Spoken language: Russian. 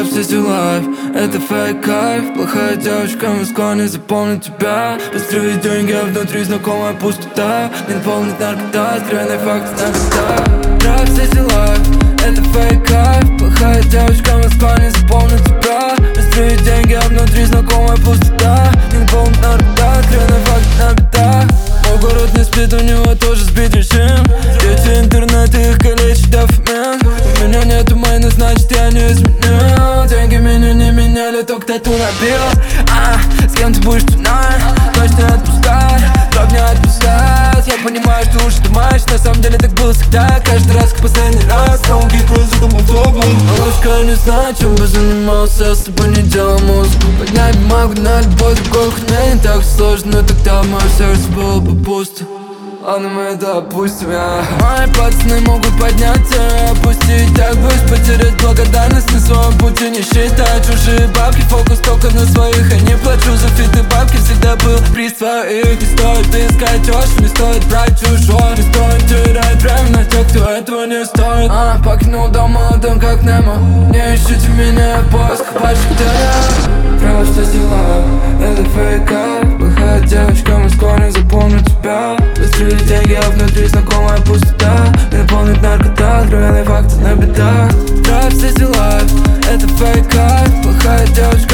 все лайф, это фейк кайф. Плохая девочка, Москва не запомнит тебя. Быстрые деньги, а внутри знакомая пустота. Не наполнит наркота, откровенные факты на места. Драйв, все лайф, это фейк кайф. Плохая девочка, Москва не запомнит тебя. Быстрые деньги, а внутри знакомая пустота. Не наполнит наркота, откровенные факты на беда. Мой город не спит, у него тоже сбит режим. Дети интернета, их калечит дофамин. У меня нету майна, значит я не изменил. Деньги меня не меняли, только тату набил. С кем ты будешь tonight? Ночь не отпускай, дроп не отпускает. Я понимаю, что уж думаешь, на самом деле так было всегда. Каждый раз, как последний раз. Саундги просто там автобус. Малышка, не знаю, чем бы занимался, я с тобой не делал музыку. Поднять бумагу на любой другой хуйне не так сложно, тогда мое сердце было бы пусто. Ладно, мы это опустим, Мои пацаны могут подняться и опустить. Так боюсь потерять благодарность на своем пути. Не считай чужие бабки, фокус только на своих. Я не плачу за фиты, бабки всегда был приз своих. Не стоит искать чёрт, не стоит брать чужое. Не стоит терять время на тех, кто этого не стоит. Покинул дом молодым, как Немо. Не ищите меня в поисках пачек ТР. Прямо что дела, это фейк кайф. Плохая девочка, Москва не запомнит тебя. Быстрые деньги, а внутри знакомая пустота. Не наполнит наркота, откровенные факты на беда. Драйв, все лайф, это фейк кайф. Плохая девочка,